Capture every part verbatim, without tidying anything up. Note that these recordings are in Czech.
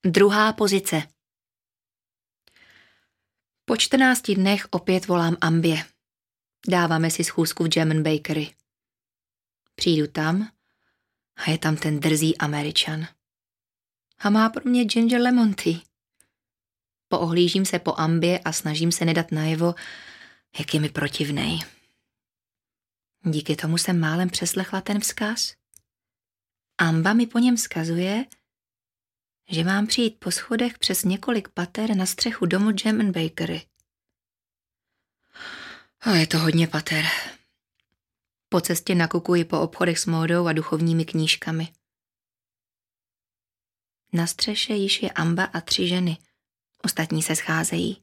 Druhá pozice. Po čtrnácti dnech opět volám Ambě. Dáváme si schůzku v German Bakery. Přijdu tam a je tam ten drzý Američan. A má pro mě ginger lemon tea. Poohlížím se po Ambě a snažím se nedat najevo, jak je mi protivnej. Díky tomu jsem málem přeslechla ten vzkaz. Amba mi po něm vzkazuje, že mám přijít po schodech přes několik pater na střechu domu German Bakery. A je to hodně pater. Po cestě nakukuji po obchodech s módou a duchovními knížkami. Na střeše již je Amba a tři ženy. Ostatní se scházejí.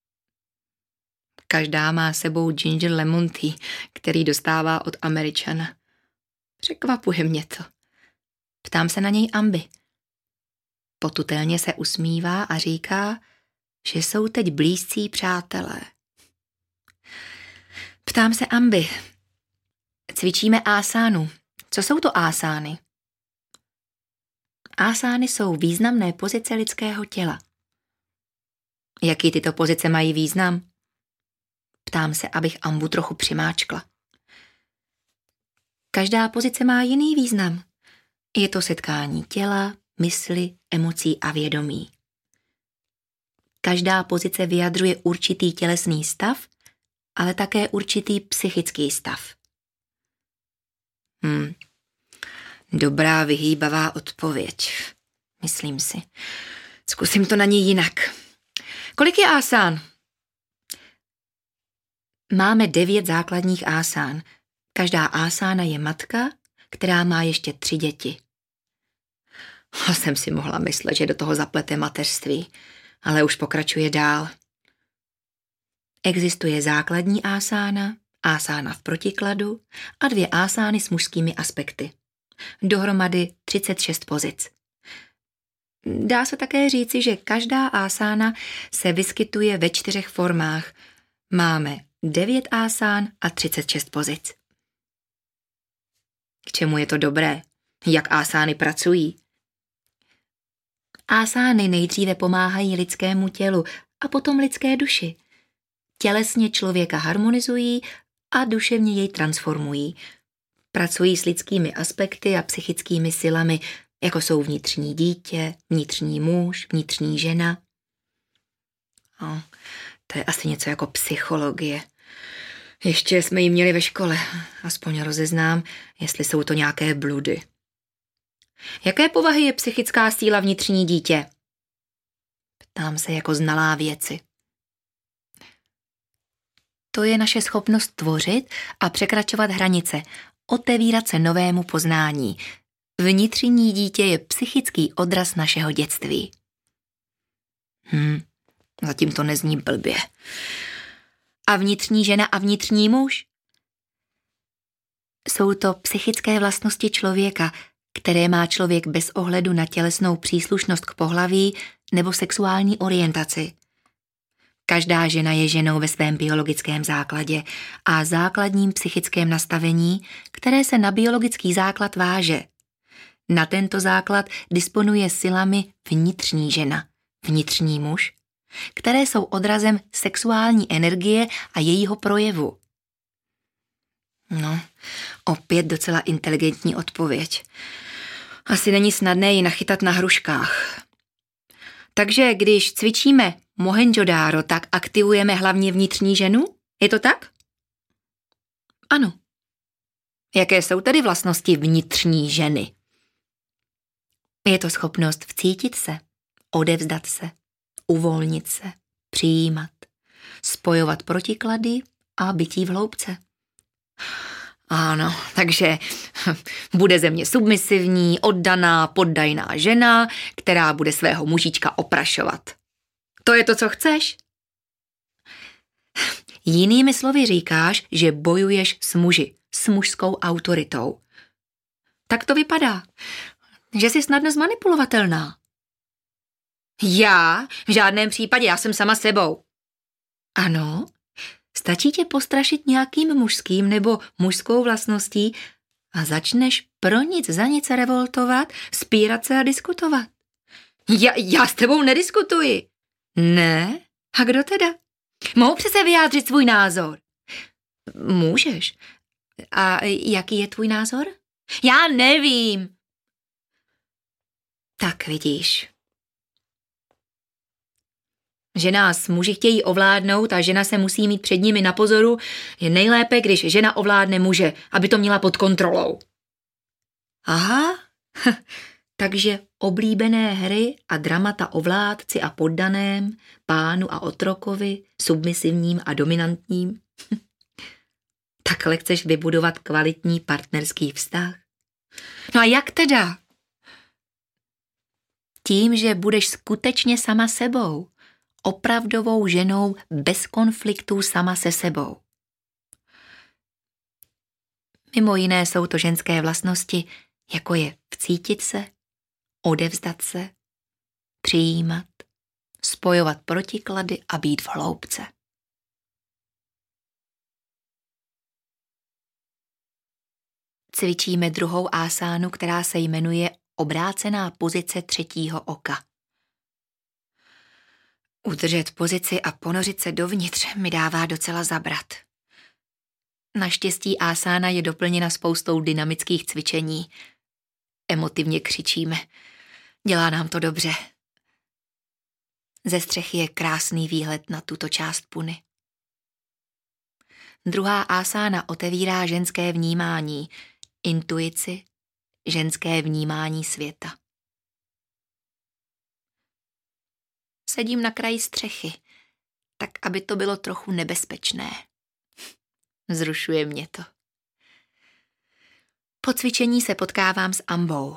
Každá má sebou ginger lemon tea, který dostává od Američana. Překvapuje mě to. Ptám se na něj Amby. Potutelně se usmívá a říká, že jsou teď blízcí přátelé. Ptám se Amby. Cvičíme ásánu. Co jsou to ásány? Ásány jsou významné pozice lidského těla. Jaký tyto pozice mají význam? Ptám se, abych Ambu trochu přimáčkla. Každá pozice má jiný význam. Je to setkání těla, mysli, emocí a vědomí. Každá pozice vyjadřuje určitý tělesný stav, ale také určitý psychický stav. Hmm. Dobrá vyhýbavá odpověď, myslím si. Zkusím to na ní jinak. Kolik je ásán? Máme devět základních ásán. Každá ásána je matka, která má ještě tři děti. A jsem si mohla myslet, že do toho zaplete mateřství, ale už pokračuje dál. Existuje základní ásána, ásána v protikladu a dvě ásány s mužskými aspekty. Dohromady třicet šest pozic. Dá se také říci, že každá ásána se vyskytuje ve čtyřech formách. Máme devět ásán a třicet šest pozic. K čemu je to dobré? Jak ásány pracují? Ásány nejdříve pomáhají lidskému tělu a potom lidské duši. Tělesně člověka harmonizují a duševně jej transformují. Pracují s lidskými aspekty a psychickými silami, jako jsou vnitřní dítě, vnitřní muž, vnitřní žena. No, to je asi něco jako psychologie. Ještě jsme ji měli ve škole, aspoň rozeznám, jestli jsou to nějaké bludy. Jaké povahy je psychická síla vnitřní dítě? Ptám se jako znalá věci. To je naše schopnost tvořit a překračovat hranice, otevírat se novému poznání. Vnitřní dítě je psychický odraz našeho dětství. Hm, zatím to nezní blbě. A vnitřní žena a vnitřní muž? Jsou to psychické vlastnosti člověka, které má člověk bez ohledu na tělesnou příslušnost k pohlaví nebo sexuální orientaci. Každá žena je ženou ve svém biologickém základě a základním psychickém nastavení, které se na biologický základ váže. Na tento základ disponuje silami vnitřní žena, vnitřní muž, které jsou odrazem sexuální energie a jejího projevu. No, opět docela inteligentní odpověď. Asi není snadné ji nachytat na hruškách. Takže když cvičíme Mohenjo-dáro, tak aktivujeme hlavně vnitřní ženu? Je to tak? Ano. Jaké jsou tedy vlastnosti vnitřní ženy? Je to schopnost vcítit se, odevzdat se, uvolnit se, přijímat, spojovat protiklady a bytí v hloubce. Ano, takže bude ze mě submisivní, oddaná, poddajná žena, která bude svého mužička oprašovat. To je to, co chceš? Jinými slovy říkáš, že bojuješ s muži, s mužskou autoritou. Tak to vypadá, že jsi snadno zmanipulovatelná. Já? V žádném případě, já jsem sama sebou. Ano, stačí tě postrašit nějakým mužským nebo mužskou vlastností a začneš pro nic za nic revoltovat, spírat se a diskutovat. Já, já s tebou nediskutuji. Ne? A kdo teda? Mohu přece vyjádřit svůj názor. Můžeš. A jaký je tvůj názor? Já nevím. Tak vidíš. Že nás muži chtějí ovládnout a žena se musí mít před nimi na pozoru, je nejlépe, když žena ovládne muže, aby to měla pod kontrolou. Aha, takže oblíbené hry a dramata o vládci a poddaném, pánu a otrokovi, submisivním a dominantním. Takhle chceš vybudovat kvalitní partnerský vztah? No a jak teda? Tím, že budeš skutečně sama sebou. Opravdovou ženou bez konfliktů sama se sebou. Mimo jiné jsou to ženské vlastnosti, jako je vcítit se, odevzdat se, přijímat, spojovat protiklady a být v hloubce. Cvičíme druhou asánu, která se jmenuje obrácená pozice třetího oka. Udržet pozici a ponořit se dovnitř mi dává docela zabrat. Naštěstí asána je doplněna spoustou dynamických cvičení. Emotivně křičíme. Dělá nám to dobře. Ze střechy je krásný výhled na tuto část Puny. Druhá asána otevírá ženské vnímání, intuici, ženské vnímání světa. Sedím na kraji střechy, tak aby to bylo trochu nebezpečné. Zrušuje mě to. Po cvičení se potkávám s Ambou.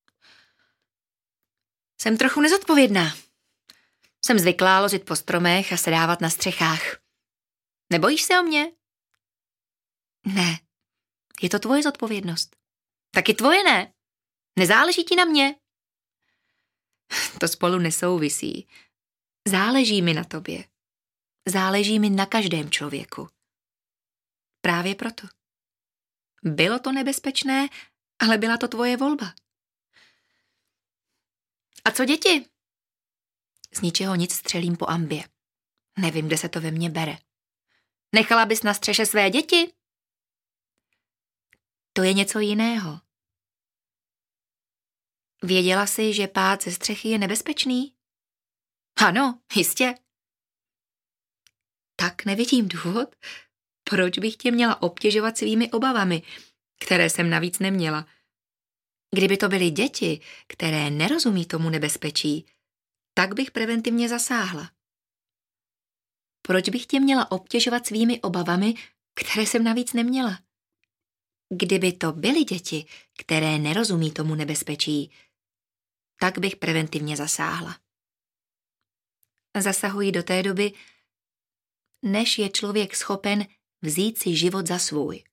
Jsem trochu nezodpovědná. Jsem zvyklá ložit po stromech a sedávat na střechách. Nebojíš se o mě? Ne, je to tvoje zodpovědnost. Taky tvoje ne. Nezáleží ti na mě. To spolu nesouvisí. Záleží mi na tobě. Záleží mi na každém člověku. Právě proto. Bylo to nebezpečné, ale byla to tvoje volba. A co děti? Z ničeho nic střelím po Ambě. Nevím, kde se to ve mně bere. Nechala bys na střeše své děti? To je něco jiného. Věděla jsi, že pád ze střechy je nebezpečný? Ano, jistě. Tak nevidím důvod, proč bych tě měla obtěžovat svými obavami, které jsem navíc neměla. Kdyby to byly děti, které nerozumí tomu nebezpečí, tak bych preventivně zasáhla. Proč bych tě měla obtěžovat svými obavami, které jsem navíc neměla? Kdyby to byly děti, které nerozumí tomu nebezpečí, tak bych preventivně zasáhla. Zasahuji do té doby, než je člověk schopen vzít si život za svůj.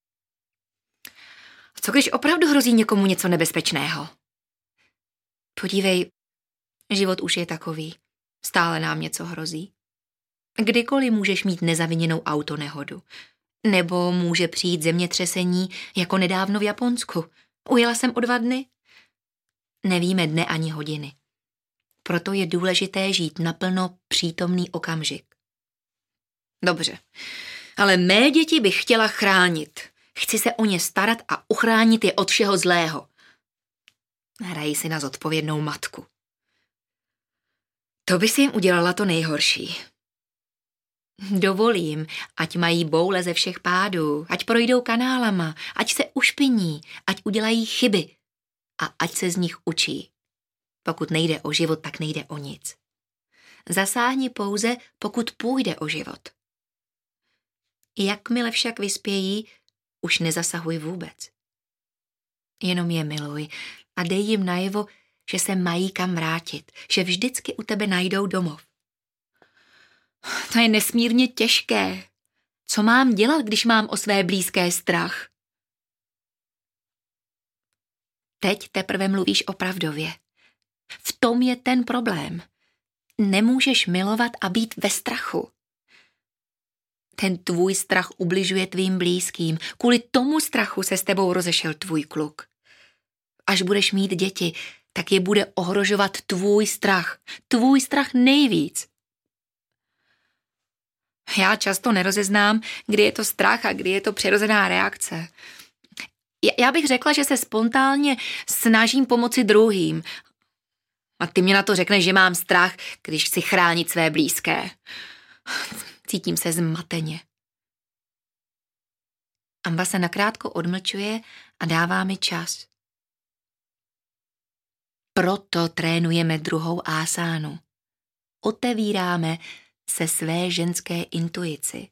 Co když opravdu hrozí někomu něco nebezpečného? Podívej, život už je takový. Stále nám něco hrozí. Kdykoliv můžeš mít nezaviněnou autonehodu. Nebo může přijít zemětřesení, jako nedávno v Japonsku. Ujela jsem o dva dny. Nevíme dne ani hodiny. Proto je důležité žít naplno přítomný okamžik. Dobře, ale mé děti bych chtěla chránit. Chci se o ně starat a uchránit je od všeho zlého. Hrají si na zodpovědnou matku. To by si jim udělala to nejhorší. Dovolím, ať mají boule ze všech pádů, ať projdou kanálama, ať se ušpiní, ať udělají chyby a ať se z nich učí. Pokud nejde o život, tak nejde o nic. Zasáhni pouze, pokud půjde o život. Jakmile však vyspějí, už nezasahuj vůbec. Jenom je miluj a dej jim najevo, že se mají kam vrátit, že vždycky u tebe najdou domov. To je nesmírně těžké. Co mám dělat, když mám o své blízké strach? Teď teprve mluvíš opravdově. V tom je ten problém. Nemůžeš milovat a být ve strachu. Ten tvůj strach ubližuje tvým blízkým. Kvůli tomu strachu se s tebou rozešel tvůj kluk. Až budeš mít děti, tak je bude ohrožovat tvůj strach. Tvůj strach nejvíc. Já často nerozeznám, kdy je to strach a kdy je to přirozená reakce. Já bych řekla, že se spontánně snažím pomoci druhým. A ty mě na to řekneš, že mám strach, když chci chránit své blízké. Cítím se zmateně. Amba se nakrátko odmlčuje a dává mi čas. Proto trénujeme druhou ásánu. Otevíráme se své ženské intuici.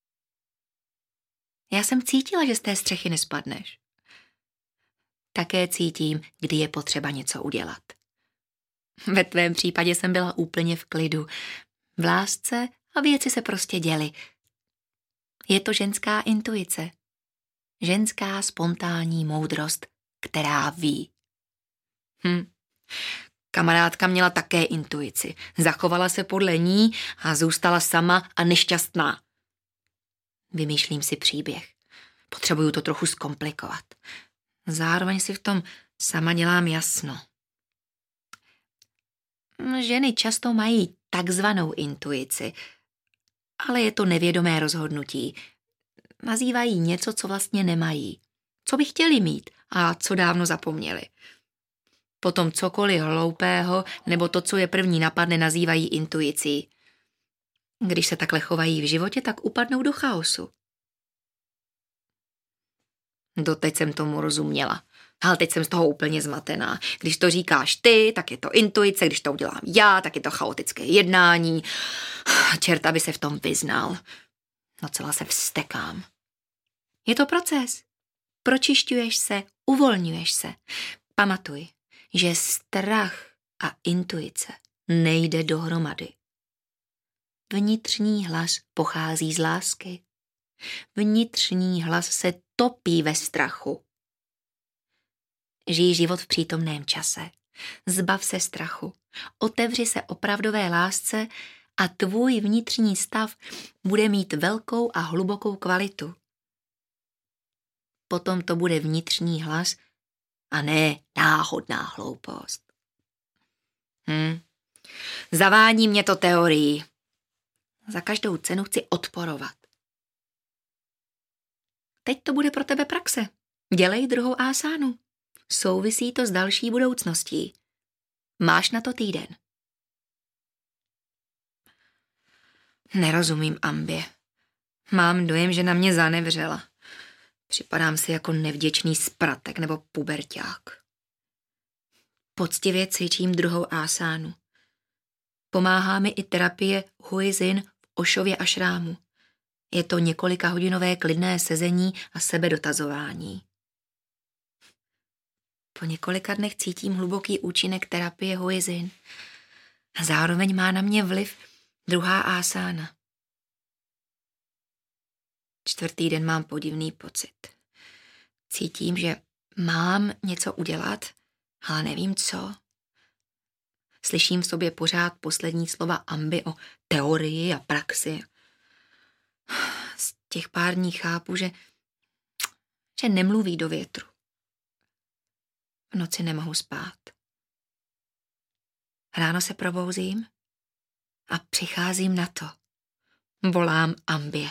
Já jsem cítila, že z té střechy nespadneš. Také cítím, kdy je potřeba něco udělat. Ve tvém případě jsem byla úplně v klidu. V lásce a věci se prostě děly. Je to ženská intuice. Ženská spontánní moudrost, která ví. Hm. Kamarádka měla také intuici. Zachovala se podle ní a zůstala sama a nešťastná. Vymýšlím si příběh. Potřebuju to trochu zkomplikovat. Zároveň si v tom sama dělám jasno. Ženy často mají takzvanou intuici, ale je to nevědomé rozhodnutí. Nazývají něco, co vlastně nemají. Co by chtěli mít a co dávno zapomněli. Potom cokoliv hloupého nebo to, co je první napadne, nazývají intuicí. Když se takhle chovají v životě, tak upadnou do chaosu. Doteď jsem tomu rozuměla. Ale teď jsem z toho úplně zmatená. Když to říkáš ty, tak je to intuice, když to udělám já, tak je to chaotické jednání. Čert, aby se v tom vyznal. Docela se vztekám. Je to proces. Pročišťuješ se, uvolňuješ se. Pamatuj, že strach a intuice nejde dohromady. Vnitřní hlas pochází z lásky. Vnitřní hlas se topí ve strachu. Žij život v přítomném čase. Zbav se strachu. Otevři se opravdové lásce a tvůj vnitřní stav bude mít velkou a hlubokou kvalitu. Potom to bude vnitřní hlas a ne náhodná hloupost. Hm. Zavání mě to teorií. Za každou cenu chci odporovat. Teď to bude pro tebe praxe. Dělej druhou ásánu. Souvisí to s další budoucností. Máš na to týden. Nerozumím Ambě. Mám dojem, že na mě zanevřela. Připadám si jako nevděčný spratek nebo puberťák. Poctivě cvičím druhou ásánu. Pomáhá mi i terapie Huizin v Ošově ašrámu. Je to několika hodinové klidné sezení a sebedotazování. Po několika dnech cítím hluboký účinek terapie Huizin. A zároveň má na mě vliv druhá ásána. Čtvrtý den mám podivný pocit. Cítím, že mám něco udělat, ale nevím co. Slyším v sobě pořád poslední slova Amby o teorii a praxi. Z těch pár dní chápu, že, že nemluví do větru. V noci nemohu spát. Ráno se probouzím a přicházím na to. Volám Ambě.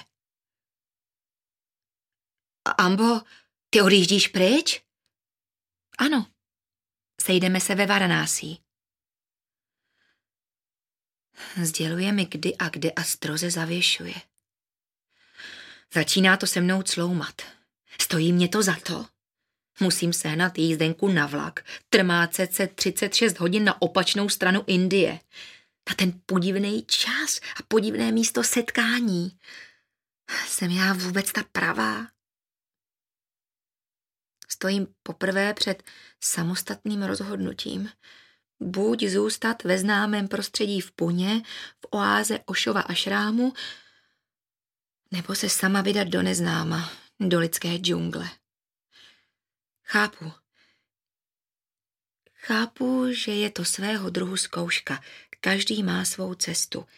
Ambo, ty odjíždíš pryč? Ano, sejdeme se ve Varanásí. Sděluje mi, kdy a kde a stroze zavěšuje. Začíná to se mnou cloumat. Stojí mě to za to? Musím sehnat jízdenku na vlak, trmácet se třicet šest hodin na opačnou stranu Indie. Na ten podivný čas a podivné místo setkání. Jsem já vůbec ta pravá? Stojím poprvé před samostatným rozhodnutím. Buď zůstat ve známém prostředí v Puně, v oáze Ošova ašrámu, nebo se sama vydat do neznáma, do lidské džungle. Chápu. Chápu, že je to svého druhu zkouška. Každý má svou cestu.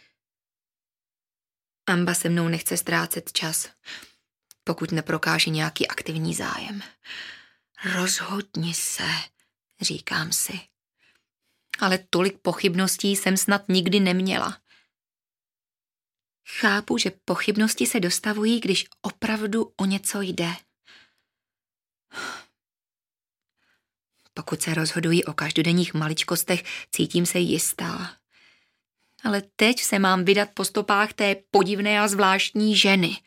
Amba se mnou nechce ztrácet čas, pokud neprokáže nějaký aktivní zájem. Rozhodni se, říkám si. Ale tolik pochybností jsem snad nikdy neměla. Chápu, že pochybnosti se dostavují, když opravdu o něco jde. Pokud se rozhodují o každodenních maličkostech, cítím se jistá. Ale teď se mám vydat po stopách té podivné a zvláštní ženy.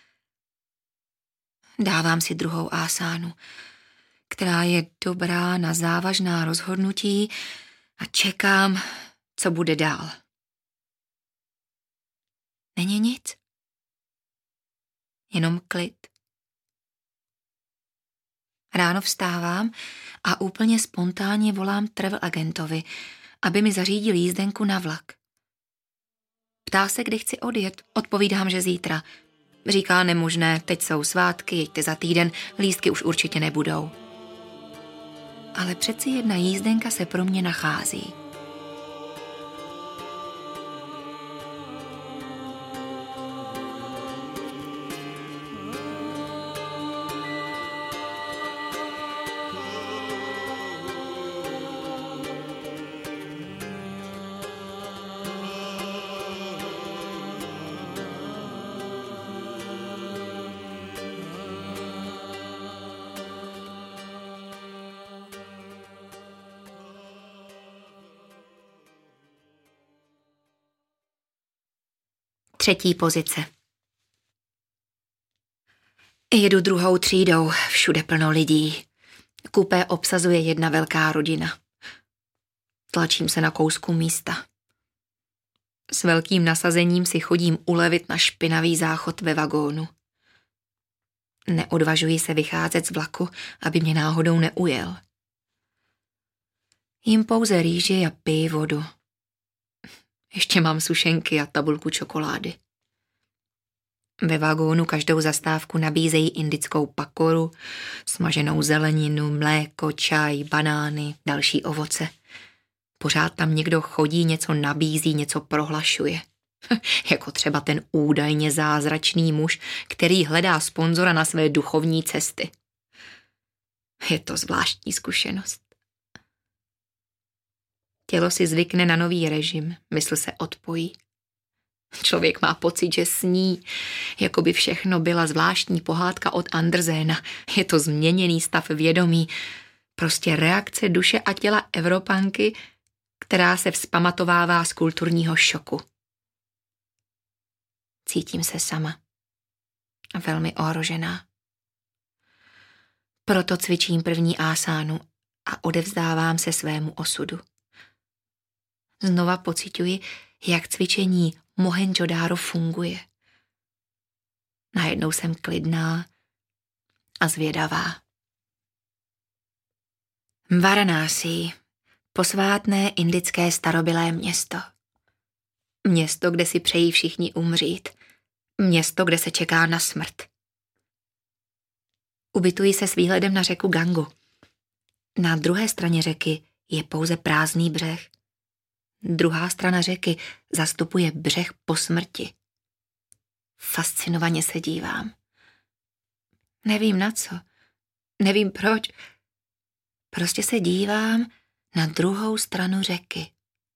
Dávám si druhou asánu, která je dobrá na závažná rozhodnutí a čekám, co bude dál. Není nic. Jenom klid. Ráno vstávám a úplně spontánně volám travel agentovi, aby mi zařídil jízdenku na vlak. Ptá se, kdy chci odjet. Odpovídám, že zítra. Říká nemožné, teď jsou svátky, jeďte za týden, lístky už určitě nebudou. Ale přeci jedna jízdenka se pro mě nachází. Třetí pozice. Jedu druhou třídou, všude plno lidí. Kupé obsazuje jedna velká rodina. Tlačím se na kousku místa. S velkým nasazením si chodím ulevit na špinavý záchod ve vagónu. Neodvažuji se vycházet z vlaku, aby mě náhodou neujel. Jím pouze rýži a piji vodu. Ještě mám sušenky a tabulku čokolády. Ve vagónu každou zastávku nabízejí indickou pakoru, smaženou zeleninu, mléko, čaj, banány, další ovoce. Pořád tam někdo chodí, něco nabízí, něco prohlašuje. Jako třeba ten údajně zázračný muž, který hledá sponzora na své duchovní cesty. Je to zvláštní zkušenost. Tělo si zvykne na nový režim, mysl se odpojí. Člověk má pocit, že sní, jako by všechno byla zvláštní pohádka od Andersena. Je to změněný stav vědomí, prostě reakce duše a těla Evropanky, která se vzpamatovává z kulturního šoku. Cítím se sama, velmi ohrožená. Proto cvičím první asánu a odevzdávám se svému osudu. Znova pociťuji, jak cvičení Mohendžodaro funguje. Najednou jsem klidná a zvědavá. Varanasi, posvátné indické starobylé město. Město, kde si přejí všichni umřít. Město, kde se čeká na smrt. Ubytuji se s výhledem na řeku Gangu. Na druhé straně řeky je pouze prázdný břeh. Druhá strana řeky zastupuje břeh po smrti. Fascinovaně se dívám. Nevím na co, nevím proč. Prostě se dívám na druhou stranu řeky.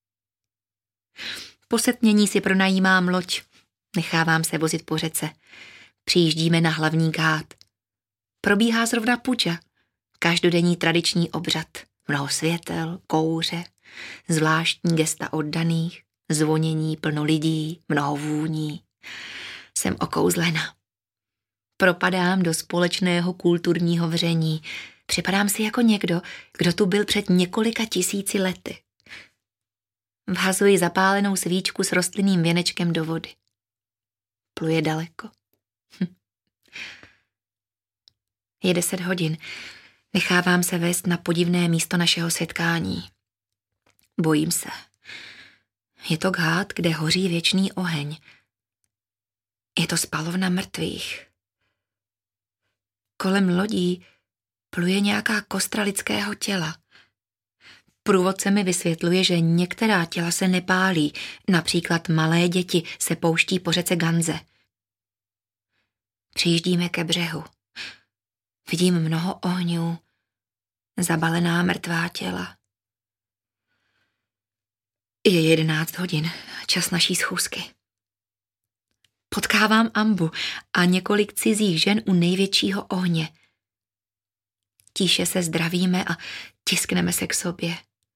Po setmění si pronajímám loď. Nechávám se vozit po řece. Přijíždíme na hlavní ghat. Probíhá zrovna puja, každodenní tradiční obřad. Mnoho světel, kouře, zvláštní gesta oddaných, zvonění plno lidí, mnoho vůní. Jsem okouzlena. Propadám do společného kulturního vření. Připadám si jako někdo, kdo tu byl před několika tisíci lety. Vhazuji zapálenou svíčku s rostlinným věnečkem do vody. Pluje daleko. Hm. Je deset hodin. Nechávám se vést na podivné místo našeho setkání. Bojím se. Je to ghat, kde hoří věčný oheň. Je to spalovna mrtvých. Kolem lodí pluje nějaká kostra lidského těla. Průvodce mi vysvětluje, že některá těla se nepálí, například malé děti se pouští po řece Ganze. Přijíždíme ke břehu. Vidím mnoho ohňů, zabalená mrtvá těla. Je jedenáct hodin, čas naší schůzky. Potkávám Ambu a několik cizích žen u největšího ohně. Tiše se zdravíme a tiskneme se k sobě.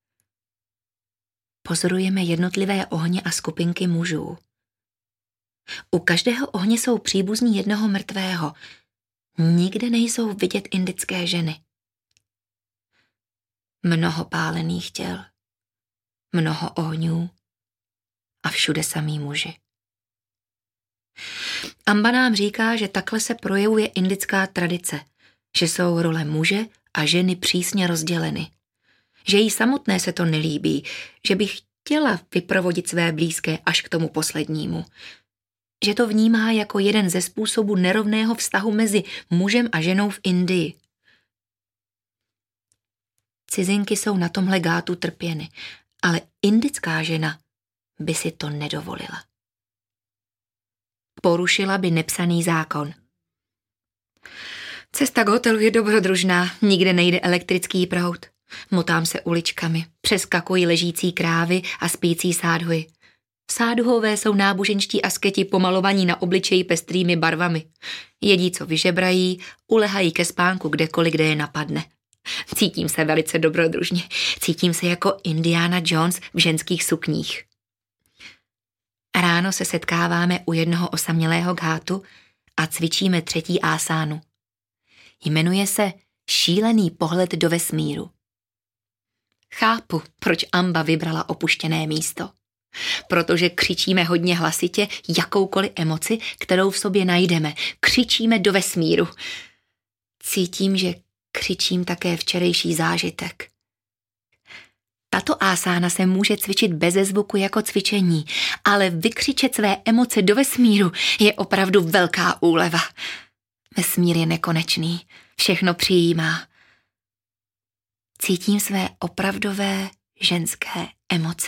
Pozorujeme jednotlivé ohně a skupinky mužů. U každého ohně jsou příbuzní jednoho mrtvého. Nikde nejsou vidět indické ženy. Mnoho pálených těl, mnoho ohňů a všude samí muži. Amba nám říká, že takhle se projevuje indická tradice, že jsou role muže a ženy přísně rozděleny. Že jí samotné se to nelíbí, že by chtěla vyprovodit své blízké až k tomu poslednímu. Že to vnímá jako jeden ze způsobů nerovného vztahu mezi mužem a ženou v Indii. Cizinky jsou na tomhle gátu trpěny, ale indická žena by si to nedovolila. Porušila by nepsaný zákon. Cesta k hotelu je dobrodružná, nikde nejde elektrický proud. Motám se uličkami, přeskakují ležící krávy a spící sádhuji. Sádhuové jsou náboženští asketi pomalovaní na obličeji pestrými barvami. Jedí, co vyžebrají, ulehají ke spánku kdekoliv, kde je napadne. Cítím se velice dobrodružně. Cítím se jako Indiana Jones v ženských sukních. Ráno se setkáváme u jednoho osamělého ghátu a cvičíme třetí ásánu. Jmenuje se Šílený pohled do vesmíru. Chápu, proč Amba vybrala opuštěné místo. Protože křičíme hodně hlasitě jakoukoliv emoci, kterou v sobě najdeme. Křičíme do vesmíru. Cítím, že křičím také včerejší zážitek. Tato ásána se může cvičit beze zvuku jako cvičení, ale vykřičet své emoce do vesmíru je opravdu velká úleva. Vesmír je nekonečný, všechno přijímá. Cítím své opravdové ženské emoce.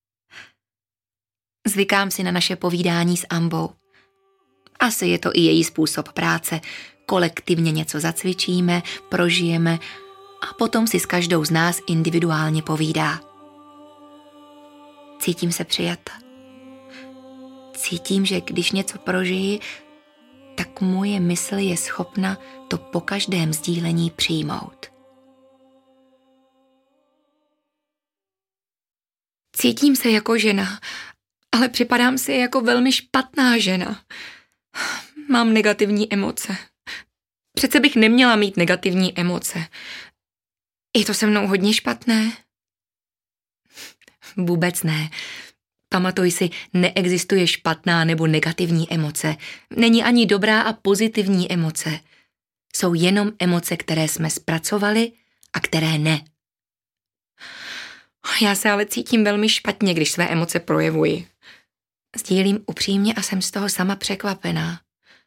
Zvykám si na naše povídání s Ambou. Asi je to i její způsob práce. Kolektivně něco zacvičíme, prožijeme a potom si s každou z nás individuálně povídá. Cítím se přijata. Cítím, že když něco prožiji, tak moje mysl je schopna to po každém sdílení přijmout. Cítím se jako žena, ale připadám si jako velmi špatná žena. Mám negativní emoce. Přece bych neměla mít negativní emoce. Je to se mnou hodně špatné? Vůbec ne. Pamatuj si, neexistuje špatná nebo negativní emoce. Není ani dobrá a pozitivní emoce. Jsou jenom emoce, které jsme zpracovali a které ne. Já se ale cítím velmi špatně, když své emoce projevuji. Sdílím upřímně a jsem z toho sama překvapená.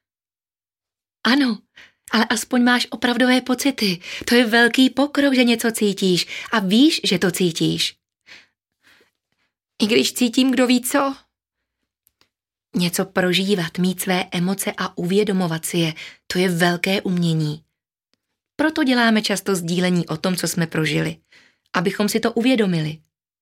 Ano, ale aspoň máš opravdové pocity. To je velký pokrok, že něco cítíš a víš, že to cítíš. I když cítím, kdo ví co. Něco prožívat, mít své emoce a uvědomovat si je, to je velké umění. Proto děláme často sdílení o tom, co jsme prožili, abychom si to uvědomili.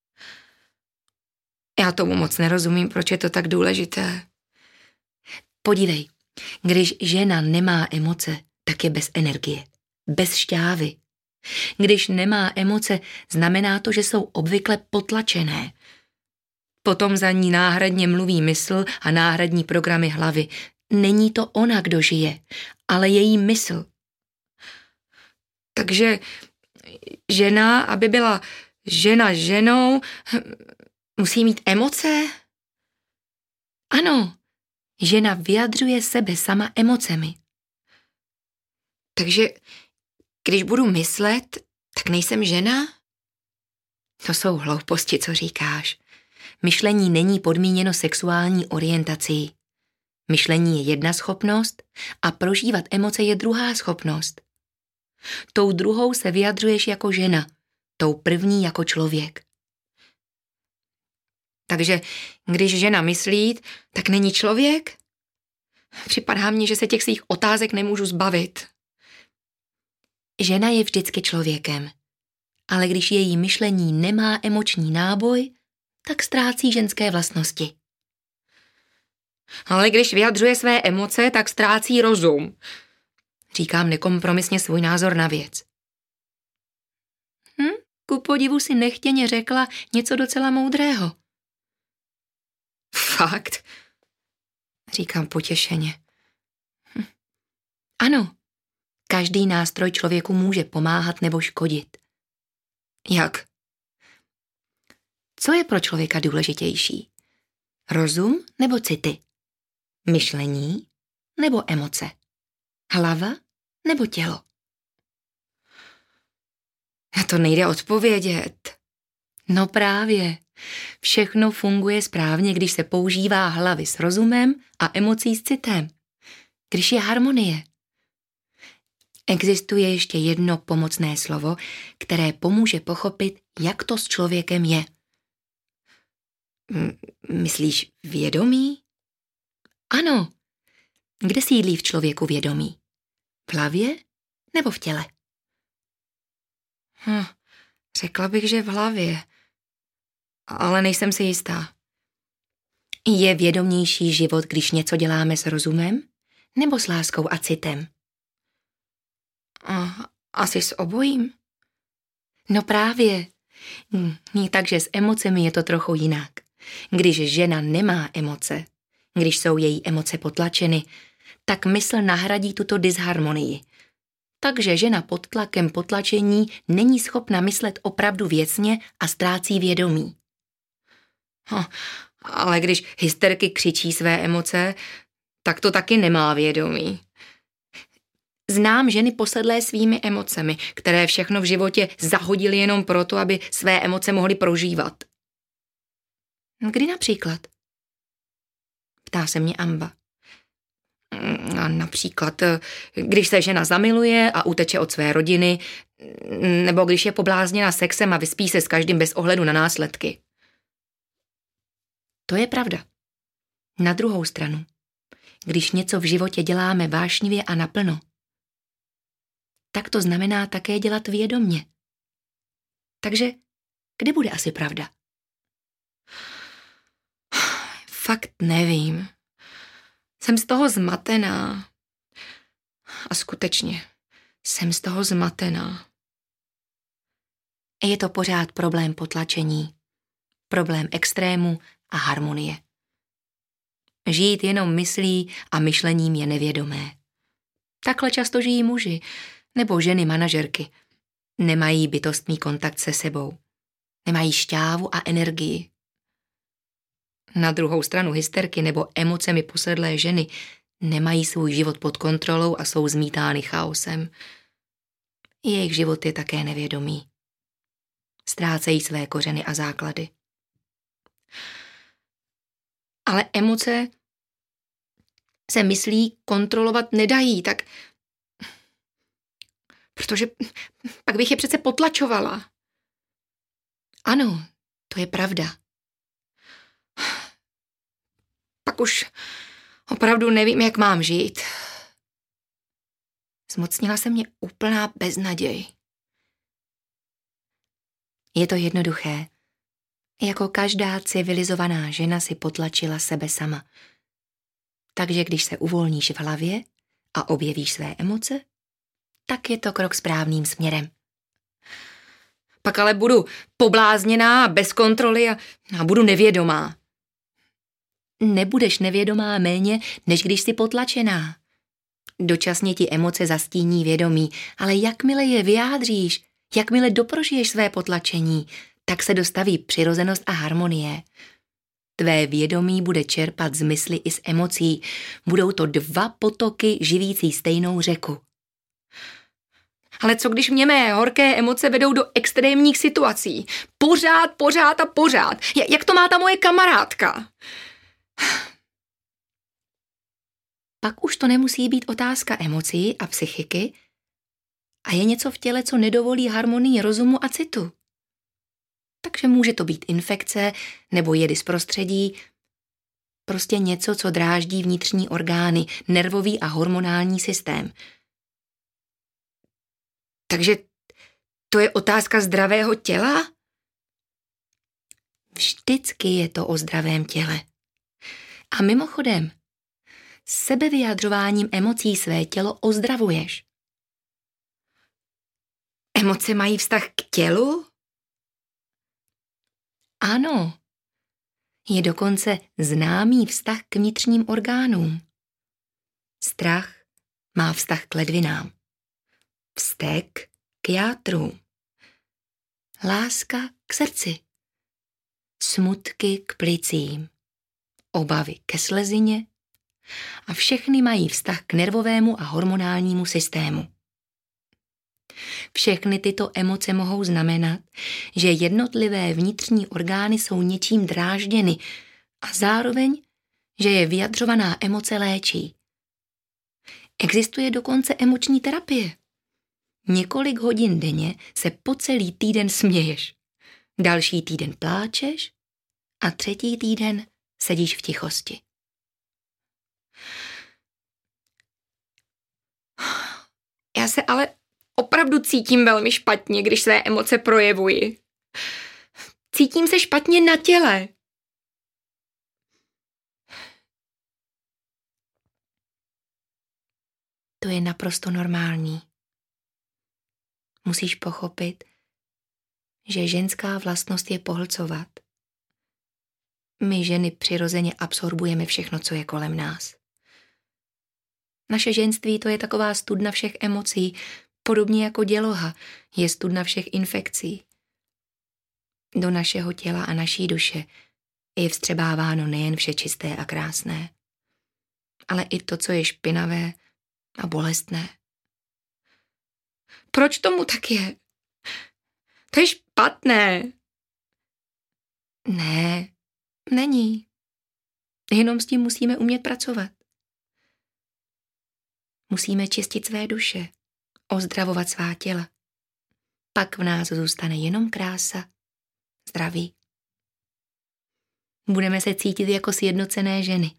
Já tomu moc nerozumím, proč je to tak důležité. Podívej, když žena nemá emoce, tak je bez energie, bez šťávy. Když nemá emoce, znamená to, že jsou obvykle potlačené. Potom za ní náhradně mluví mysl a náhradní programy hlavy. Není to ona, kdo žije, ale její mysl. Takže žena, aby byla žena ženou, musí mít emoce? Ano, žena vyjadřuje sebe sama emocemi. Takže když budu myslet, tak nejsem žena? To jsou hlouposti, co říkáš. Myšlení není podmíněno sexuální orientací. Myšlení je jedna schopnost a prožívat emoce je druhá schopnost. Tou druhou se vyjadřuješ jako žena, tou první jako člověk. Takže když žena myslí, tak není člověk? Připadá mně, že se těch svých otázek nemůžu zbavit. Žena je vždycky člověkem, ale když její myšlení nemá emoční náboj, tak ztrácí ženské vlastnosti. Ale když vyjadřuje své emoce, tak ztrácí rozum. Říkám nekompromisně svůj názor na věc. Hm? Ku podivu si nechtěně řekla něco docela moudrého. Fakt? Říkám potěšeně. Hm. Ano, každý nástroj člověku může pomáhat nebo škodit. Jak? Co je pro člověka důležitější? Rozum nebo city? Myšlení nebo emoce? Hlava nebo tělo? Na to nejde odpovědět. No právě. Všechno funguje správně, když se používá hlavy s rozumem a emocí s citem. Když je harmonie. Existuje ještě jedno pomocné slovo, které pomůže pochopit, jak to s člověkem je. Myslíš vědomí? Ano. Kde sídlí v člověku vědomí? V hlavě nebo v těle? Hm, řekla bych, že v hlavě. Ale nejsem si jistá. Je vědomější život, když něco děláme s rozumem nebo s láskou a citem? A, asi s obojím. No právě. Hm, takže s emocemi je to trochu jinak. Když žena nemá emoce, když jsou její emoce potlačeny, tak mysl nahradí tuto disharmonii. Takže žena pod tlakem potlačení není schopna myslet opravdu věcně a ztrácí vědomí. Ho, ale když hysterky křičí své emoce, tak to taky nemá vědomí. Znám ženy posedlé svými emocemi, které všechno v životě zahodily jenom proto, aby své emoce mohly prožívat. Kdy například? Ptá se mě Amba. A například, když se žena zamiluje a uteče od své rodiny, nebo když je poblázněna sexem a vyspí se s každým bez ohledu na následky. To je pravda. Na druhou stranu, když něco v životě děláme vášnivě a naplno, tak to znamená také dělat vědomně. Takže kde bude asi pravda? Fakt nevím. Jsem z toho zmatená. A skutečně, jsem z toho zmatená. Je to pořád problém potlačení, problém extrému a harmonie. Žít jenom myslí a myšlením je nevědomé. Takhle často žijí muži nebo ženy manažerky. Nemají bytostný kontakt se sebou. Nemají šťávu a energii. Na druhou stranu hysterky nebo emocemi posedlé ženy nemají svůj život pod kontrolou a jsou zmítány chaosem. Jejich život je také nevědomý. Ztrácejí své kořeny a základy. Ale emoce se myslí kontrolovat nedají, tak protože pak bych je přece potlačovala. Ano, to je pravda. Pak už opravdu nevím, jak mám žít. Zmocnila se mě úplná beznaděj. Je to jednoduché. Jako každá civilizovaná žena si potlačila sebe sama. Takže když se uvolníš v hlavě a objevíš své emoce, tak je to krok správným směrem. Pak ale budu poblázněná, bez kontroly a, a budu nevědomá. Nebudeš nevědomá méně, než když jsi potlačená. Dočasně ti emoce zastíní vědomí, ale jakmile je vyjádříš, jakmile doprožiješ své potlačení, tak se dostaví přirozenost a harmonie. Tvé vědomí bude čerpat z mysli i z emocí. Budou to dva potoky živící stejnou řeku. Ale co když mě mé horké emoce vedou do extrémních situací? Pořád, pořád a pořád. Jak to má ta moje kamarádka? Pak už to nemusí být otázka emocí a psychiky a je něco v těle, co nedovolí harmonii rozumu a citu. Takže může to být infekce nebo jedy z prostředí, prostě něco, co dráždí vnitřní orgány, nervový a hormonální systém. Takže to je otázka zdravého těla? Vždycky je to o zdravém těle. A mimochodem, sebevyjadřováním emocí své tělo ozdravuješ. Emoce mají vztah k tělu? Ano. Je dokonce známý vztah k vnitřním orgánům. Strach má vztah k ledvinám. Vztek k játrům. Láska k srdci. Smutky k plicím. Obavy ke slezině. A všechny mají vztah k nervovému a hormonálnímu systému. Všechny tyto emoce mohou znamenat, že jednotlivé vnitřní orgány jsou něčím drážděny a zároveň, že je vyjadřovaná emoce léčí. Existuje dokonce emoční terapie. Několik hodin denně se po celý týden směješ. Další týden pláčeš a třetí týden sedíš v tichosti. Já se ale opravdu cítím velmi špatně, když své emoce projevuji. Cítím se špatně na těle. To je naprosto normální. Musíš pochopit, že ženská vlastnost je pohlcovat. My ženy přirozeně absorbujeme všechno, co je kolem nás. Naše ženství to je taková studna všech emocí, podobně jako děloha je studna všech infekcí. Do našeho těla a naší duše je vstřebáváno nejen vše čisté a krásné, ale i to, co je špinavé a bolestné. Proč tomu tak je? To je špatné. Ne, není. Jenom s tím musíme umět pracovat. Musíme čistit své duše, ozdravovat svá těla. Pak v nás zůstane jenom krása, zdraví. Budeme se cítit jako sjednocené ženy.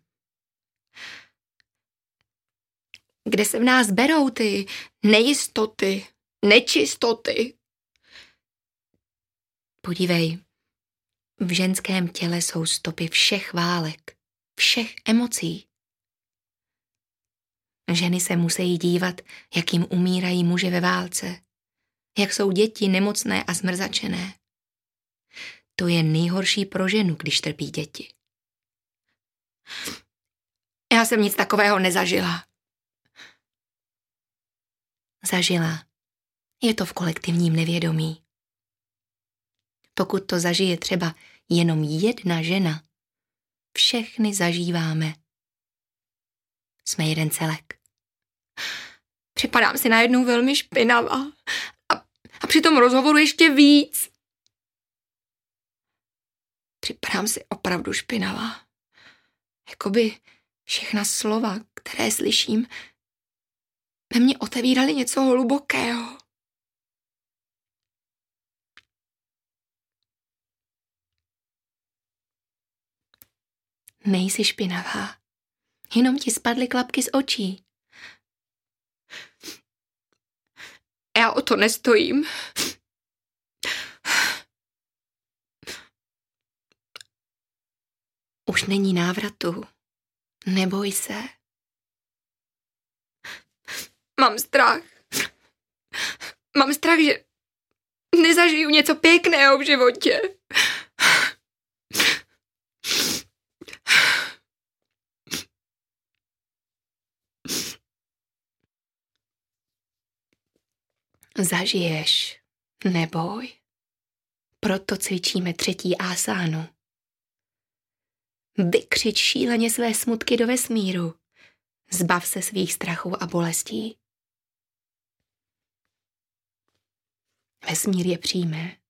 Kde se v nás berou ty nejistoty, nečistoty? Podívej, v ženském těle jsou stopy všech válek, všech emocí. Ženy se musí dívat, jak jim umírají muži ve válce, jak jsou děti nemocné a zmrzačené. To je nejhorší pro ženu, když trpí děti. Já jsem nic takového nezažila. Zažila. Je to v kolektivním nevědomí. Pokud to zažije třeba jenom jedna žena, všechny zažíváme. Jsme jeden celek. Připadám si najednou velmi špinavá a, a při tom rozhovoru ještě víc. Připadám si opravdu špinavá. Jakoby všechna slova, které slyším, ve mně otevíraly něco hlubokého. Nejsi špinavá. Jenom ti spadly klapky z očí. Já o to nestojím. Už není návratu. Neboj se. Mám strach. Mám strach, že nezažiju něco pěkného v životě. Zažiješ, neboj. Proto cvičíme třetí asánu. Vykřič šíleně své smutky do vesmíru. Zbav se svých strachů a bolestí. Vesmír je přímé.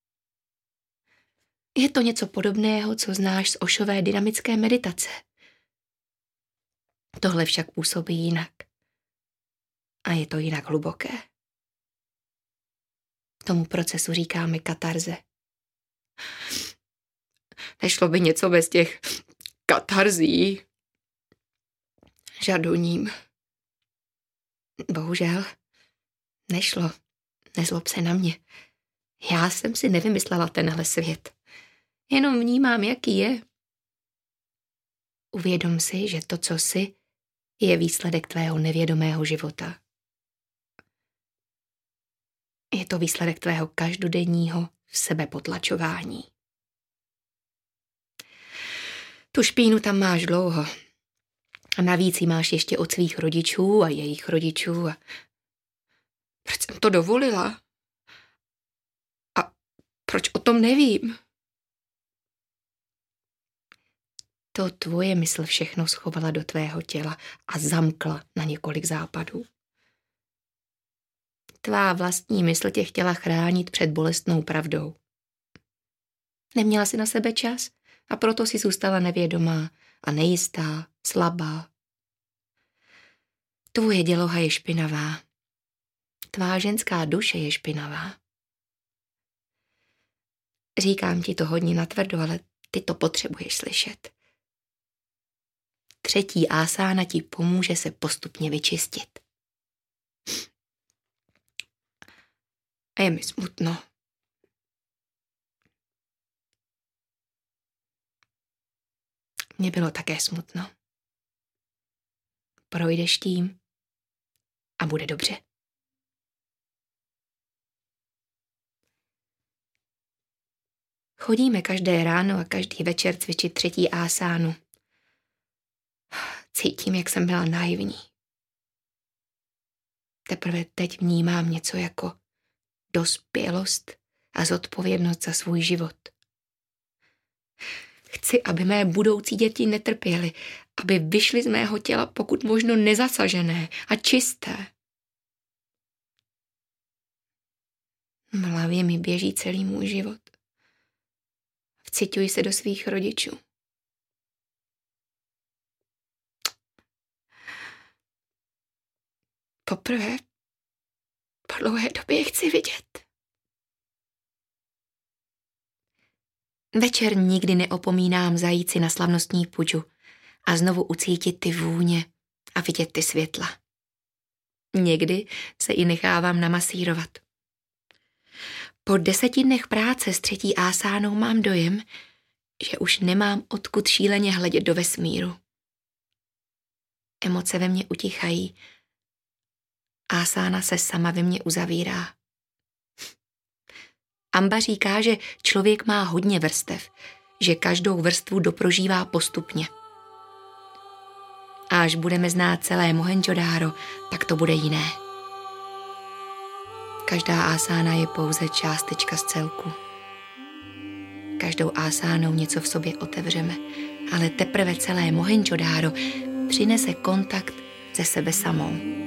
Je to něco podobného, co znáš z Oshové dynamické meditace. Tohle však působí jinak. A je to jinak hluboké. Tomu procesu říkáme katarze. Nešlo by něco bez těch katarzí. Žadoním. Bohužel, nešlo. Nezlob se na mě. Já jsem si nevymyslela tenhle svět. Jenom vnímám, jaký je. Uvědom si, že to, co jsi, je výsledek tvého nevědomého života. Je to výsledek tvého každodenního sebepotlačování. Tu špínu tam máš dlouho. A navíc ji máš ještě od svých rodičů a jejich rodičů. A proč jsem to dovolila? A proč o tom nevím? To tvoje mysl všechno schovala do tvého těla a zamkla na několik západů. Tvá vlastní mysl tě chtěla chránit před bolestnou pravdou. Neměla jsi na sebe čas a proto si zůstala nevědomá a nejistá, slabá. Tvoje děloha je špinavá. Tvá ženská duše je špinavá. Říkám ti to hodně natvrdo, ale ty to potřebuješ slyšet. Třetí asána ti pomůže se postupně vyčistit. A je mi smutno. Mně bylo také smutno. Projdeš tím a bude dobře. Chodíme každé ráno a každý večer cvičit třetí asánu. Cítím, jak jsem byla naivní. Teprve teď vnímám něco jako dospělost a zodpovědnost za svůj život. Chci, aby mé budoucí děti netrpěly, aby vyšly z mého těla pokud možno nezasažené a čisté. V hlavě mi běží celý můj život. Vciťuji se do svých rodičů. Poprvé po dlouhé době chci vidět. Večer nikdy neopomínám zajít si na slavnostní puđu a znovu ucítit ty vůně a vidět ty světla. Někdy se i nechávám namasírovat. Po deseti dnech práce s třetí asánou mám dojem, že už nemám odkud šíleně hledět do vesmíru. Emoce ve mně utichají. Asána se sama ve mně uzavírá. Amba říká, že člověk má hodně vrstev, že každou vrstvu doprožívá postupně. A až budeme znát celé Mohendžodaro, tak to bude jiné. Každá asána je pouze částečka z celku. Každou asánou něco v sobě otevřeme, ale teprve celé Mohendžodaro přinese kontakt se sebe samou.